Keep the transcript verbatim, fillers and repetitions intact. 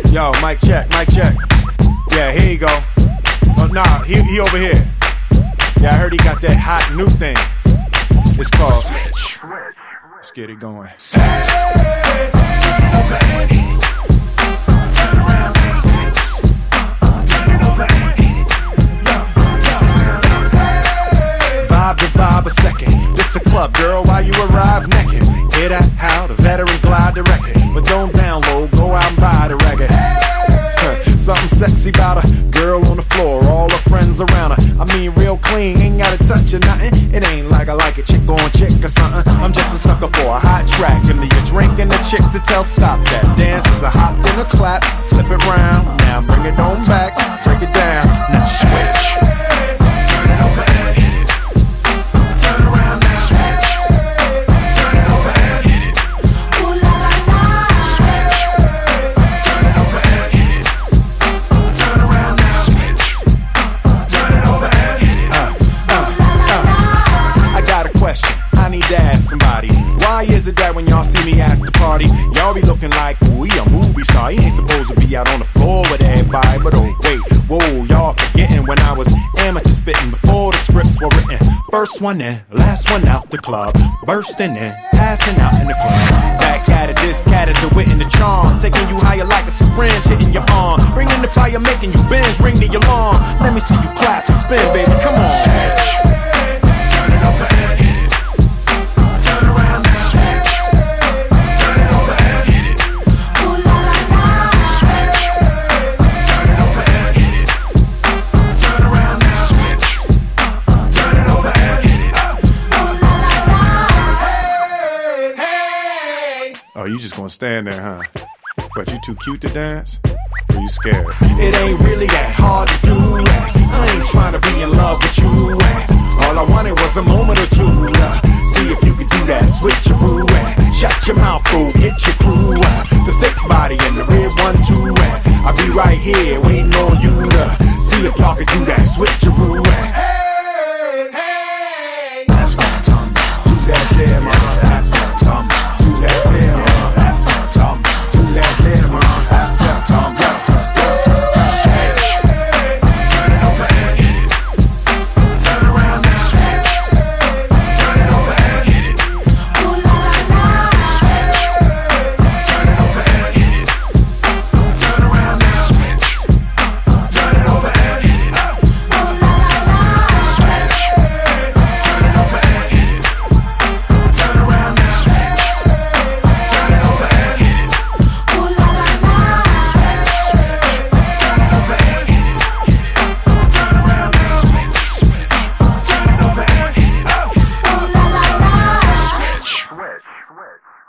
Yo, mic check, mic check. Yeah, here you go. Oh, nah, he, he over here. Yeah, I heard he got that hot new thing. It's called Switch. Let's get it going. Hey, turn it over and hit it. Turn around and switch. Turn it over and hit it. Vibe to vibe a second. This a club, girl, while you arrive naked. Hear that? How the veteran glide the record. But don't download, go out and buy the record. Huh, something sexy about a girl on the floor, all her friends around her. I mean, real clean, ain't gotta touch or nothing. It ain't like I like a chick on chick or something. I'm just a sucker for a hot track. Give me a drink and a chick to tell stop that. Dance is a hop and a clap. Flip it round, now bring it on back. Break it down, now switch. Turn it over and hit it. Turn around now. Switch. Turn it over and hit it. Ooh la la la. Switch. Turn it over and hit it. Turn around now. Switch. Turn it over and hit it. Uh, uh, uh. I got a question. I need to ask somebody. Why is it that when y'all see me at the party, y'all be looking like, ooh, he a movie star? He ain't supposed to be out on the floor with everybody. But oh wait, whoa, y'all forgetting when I was amateur spitting before the scripts were written. First one in, last one out the club. Bursting in, passing out in the club. Back at it, this cat is the wit and the charm. Taking you higher like a syringe hitting your arm. Bringing the fire, making you binge, ring the alarm. Let me see you clap and spin, baby, come on. Turn it over and hit it. Turn around now. Turn it over and hit it. Ooh la la la. Switch. Turn it over and hit it. Turn around now. Switch. Turn it over and hit it. Ooh la la la. Hey, hey. Oh, you just gonna stand there, huh? But you too cute to dance? Or you scared? It ain't really that hard to do. I ain't trying to be in love with you. All I wanted was a moment or two. See if you could do that switcheroo. Shut your mouth, fool, get your crew. The thick body and the red one too. I'll be right here waiting on you to see if y'all could do that switcheroo. Hey, hey, that's what I'm talking about. Do that there, man. That's what I'm talking about. Do that there, man. That's what I'm talking about. Do that there, man. That's what I'm talking about. Turn it over and hit it. Turn around now. Turn it over and hit it. Ooh la la la. Turn it over and hit it. Turn around now. Turn it over and hit it. Ooh la la la. Turn it over and hit it. Turn around now. Turn it over and hit it. Ooh la la la. Turn it over and hit it. Turn around now. Turn it over and hit it. Ooh la la la. Switch. Switch. Switch.